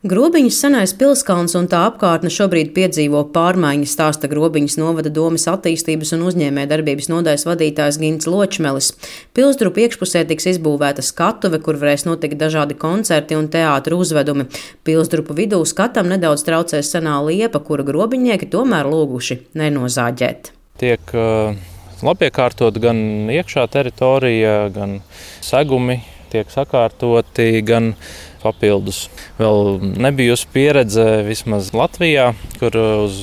Grobiņas senais pilskalns un tā apkārtne šobrīd piedzīvo pārmaiņas, stāsta Grobiņas novada domes attīstības un uzņēmējdarbības nodaļas vadītājs Gints Ločmelis. Pilsdrupu iekšpusē tiks izbūvēta skatuve, kur varēs notikt dažādi koncerti un teātra uzvedumi. Pilsdrupu vidū skatam nedaudz traucēs senā liepa, kura grobiņnieki tomēr lūguši nenozāģēt. Tiek labiekārtot gan iekšā teritorija, gan segumi tiek sakārtoti, gan papildus. Vēl nebijusi pieredze vismaz Latvijā, kur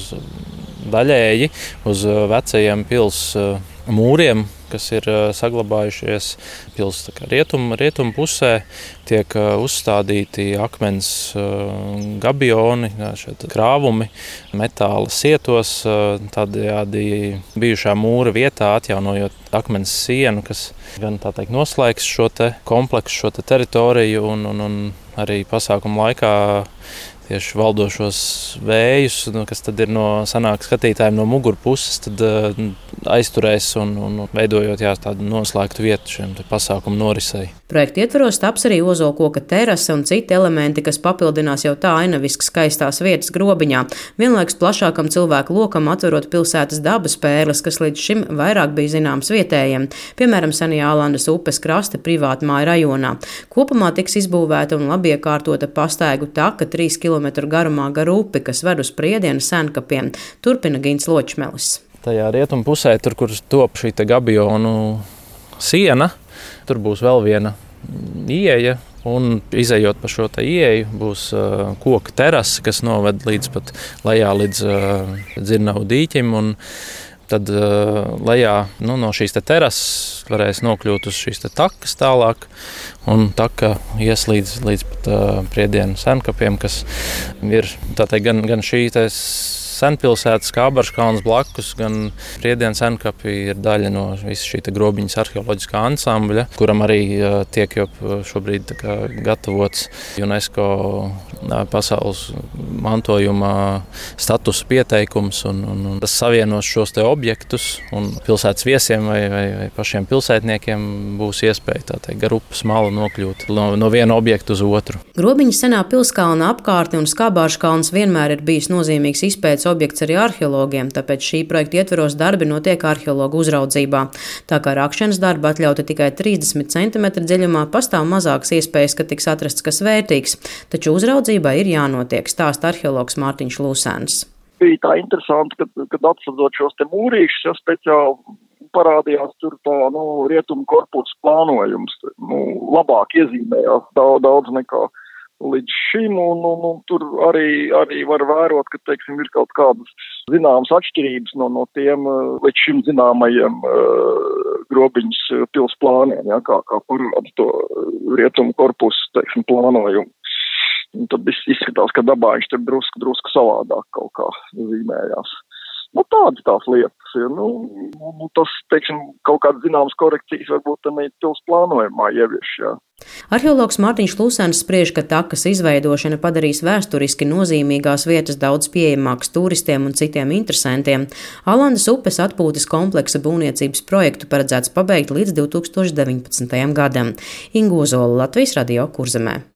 daļēji uz vecajiem pils mūriem, kas ir saglabājušies pils rietumu pusē, tiek uzstādīti akmens gabioni, krāvumi, metāla sietos, tādējādi bijušā mūra vietā atjaunojot akmens sienu, kas gan noslēgs šo te kompleksu, šo te teritoriju un arī pasākumu laikā tieši valdošos vējus, kas tad ir sanāk skatītājiem no mugurpuses, tad aizturēs un veidojot tādu noslēgtu vietu šiem pasākumu norisei. Projekta ietvaros taps arī ozolkoka terase un citi elementi, kas papildinās jau tā ainaviski skaistās vietas Grobiņā, vienlaikus plašākam cilvēku lokam atverot pilsētas dabas pērles, kas līdz šim vairāk bija zināms vietējiem, piemēram, senajā Alandas upes krasta privātmāju rajonā. Kopumā tiks izbūvēta un labiekārtota pastaigu taka 3 km garumā gar upi, kas ved uz Priedienu Senkapiem, turpina Gints Ločmelis. Tajā rietumu pusē, tur, kur top šī gabionu siena, tur būs vēl viena ieeja, un izejot pa šo ieeju būs koka terase, kas noved līdz pat lejā līdz Dzirnavu dīķim, un tad lejā no šīs terases varēs nokļūt uz šīs takas tālāk, un taka ies līdz pat Priedienu Senkapiem, kas ir gan šī senpilsētas Kābarškalns blakus, gan Priedienu Senkapi ir daļa no visa šī Grobiņas arheoloģiskā ansambļa, kuram arī tiek jau šobrīd gatavots UNESCO pasaules mantojuma statusa pieteikums, un tas savienos šos objektus, un pilsētas viesiem vai pašiem pilsētniekiem būs iespēja gar upes malu nokļūt no viena objekta uz otru. Grobiņas senā pilskalna apkārtne un Kābarškalns vienmēr ir bijis nozīmīgs izpētes objekts arī arheologiem, tāpēc šī projekta ietveros darbi notiek arheologu uzraudzībā. Tā kā rakšanas darba atļauta tikai 30 cm dziļumā, pastāv mazākas iespējas, ka tiks atrasts kas vērtīgs, taču uzraudzībai ir jānotiek, stāsta arheologs Mārtiņš Lūsēns. Bija tā interesanti, kad atsadzot šos te mūrīšus, ja speciāli parādījās tur rietumu korpusa plānojums, labāk iezīmējās daudz nekā līdz šim, un tur arī var vērot, ka, ir kaut kādas zināmas atšķirības no tiem līdz šim zināmajiem Grobiņas pils plāniem, kā parāda to rietumu korpusu, plānojumu. Un tad izskatās, ka dabā viņš tur drusku savādāk kaut kā zīmējās. Tādas tās lietas ir. Tas, kaut kādas zināmas korekcijas varbūt pils plānojumā ievieš, jā. Arheologs Mārtiņš Lūsēns spriež, ka takas izveidošana padarīs vēsturiski nozīmīgās vietas daudz pieejamākas turistiem un citiem interesantiem. Alandas upes atpūtas kompleksa būvniecības projektu paredzēts pabeigt līdz 2019. gadam. Inga Ozola, Latvijas Radio, Kurzemē.